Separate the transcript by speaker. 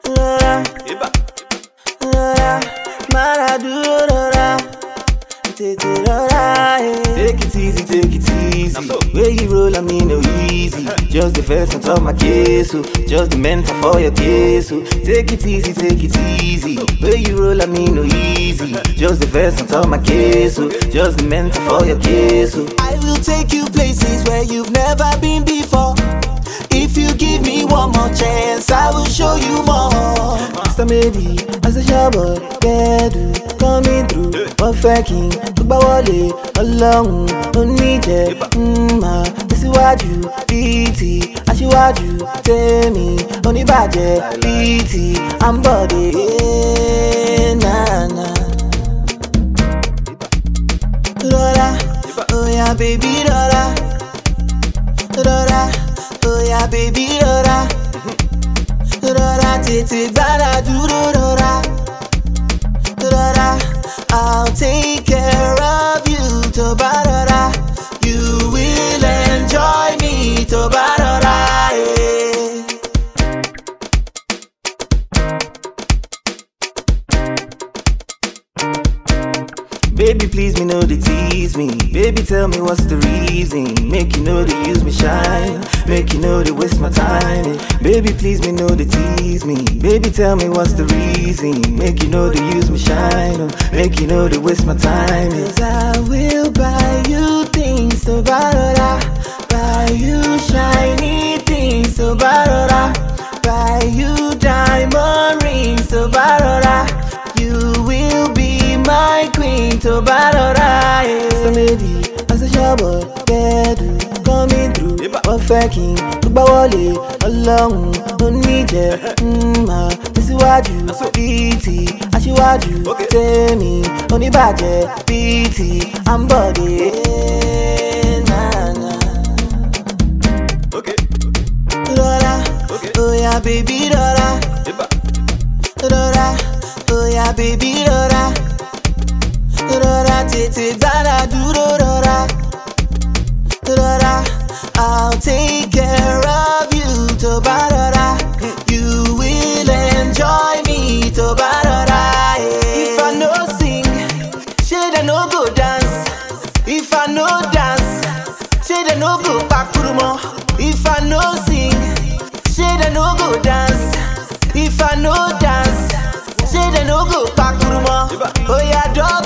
Speaker 1: Eba.
Speaker 2: Maradona. Take it easy, take it easy. Where you roll, I mean no easy. Just the verse on top my case, so just the mentor for your case, so take it easy, take it easy. Where you roll, I mean no easy. Just the verse on top my case, so just the mentor for your case, so I will take you places where you've never been before. If you give me one more chance, I will show you more. Mr. Medi, as a shabba, Bedu, coming through. Perfecting, Tubawale, along, Onije, Isiwaju, BT, Ashiwaju, Temi, Onibaje, BT, I'm body, na. Rora, oh yeah, baby, Rora. Rora, oh yeah, baby, Rora. Rora, tete, bada, duro, Rora. Rora, I'll take care of you, Tobarora. You will enjoy me, Tobarora. Baby, please me know they tease me. Baby, tell me what's the reason. Make you know they use me shine. Make you know they waste my time. Baby, please me know they tease me. Baby, tell me what's the reason. Make you know they use me shine. Make you know they waste my time. 'Cause I will buy you things, so barora. Buy you shiny things, so barora. Buy you diamond rings, so barora. You will be my queen, to barora. Samedi, as a shabba, Bedu, coming through. Perfecting, Tubawale, along, Onije, Isiwaju, BT, Ashiwaju, Temi, Onibaje, BT, I'm body, na.
Speaker 1: Okay.
Speaker 2: Rora, oh yeah, baby, Rora. Rora, oh yeah, baby, Rora. Rora, tete, bada, duro, Rora. Rora, I'll take care of you, Tobarora. You will enjoy me, Tobarora. If I no sing, shade I no go dance. If I no dance, shade I no go pakurumo. If I no sing, shade I no go dance. If I no dance, shade I no go pakurumo. Oh yeah, dog.